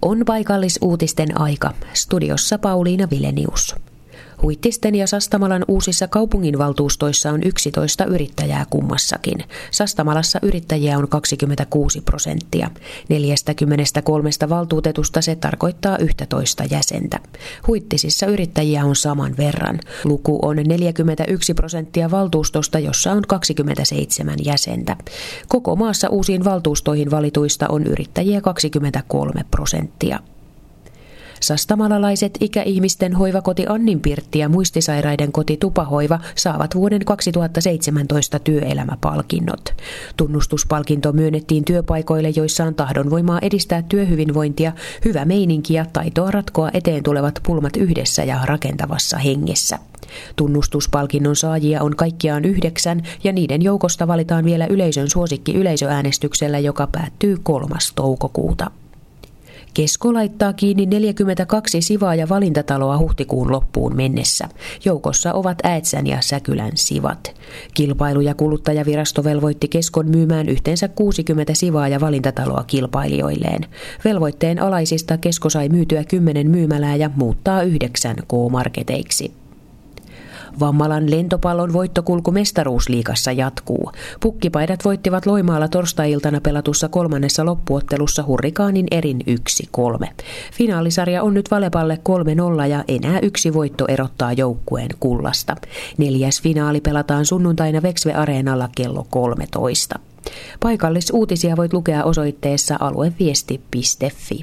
On paikallisuutisten aika. Studiossa Pauliina Vilenius. Huittisten ja Sastamalan uusissa kaupunginvaltuustoissa on 11 yrittäjää kummassakin. Sastamalassa yrittäjiä on 26%. 43 valtuutetusta se tarkoittaa 11 jäsentä. Huittisissa yrittäjiä on saman verran. Luku on 41% valtuustosta, jossa on 27 jäsentä. Koko maassa uusiin valtuustoihin valituista on yrittäjiä 23%. Sastamalalaiset ikäihmisten hoivakoti Anninpirtti ja muistisairaiden koti Tupahoiva saavat vuoden 2017 työelämäpalkinnot. Tunnustuspalkinto myönnettiin työpaikoille, joissa on tahdonvoimaa edistää työhyvinvointia, hyvä meininki ja taitoa ratkoa eteen tulevat pulmat yhdessä ja rakentavassa hengessä. Tunnustuspalkinnon saajia on kaikkiaan 9 ja niiden joukosta valitaan vielä yleisön suosikki yleisöäänestyksellä, joka päättyy 3. toukokuuta. Kesko laittaa kiinni 42 sivaa ja valintataloa huhtikuun loppuun mennessä. Joukossa ovat Äetsän ja Säkylän sivat. Kilpailu- ja kuluttajavirasto velvoitti Keskon myymään yhteensä 60 sivaa ja valintataloa kilpailijoilleen. Velvoitteen alaisista Kesko sai myytyä 10 myymälää ja muuttaa 9 K-marketeiksi. Vammalan lentopallon voittokulku mestaruusliigassa jatkuu. Pukkipaidat voittivat Loimaalla torstai-iltana pelatussa 3. loppuottelussa Hurrikaanin erin 1-3. Finaalisarja on nyt Valepalle 3-0 ja enää yksi voitto erottaa joukkueen kullasta. 4. finaali pelataan sunnuntaina Veksve-areenalla kello 13. Paikallisuutisia voit lukea osoitteessa alueviesti.fi.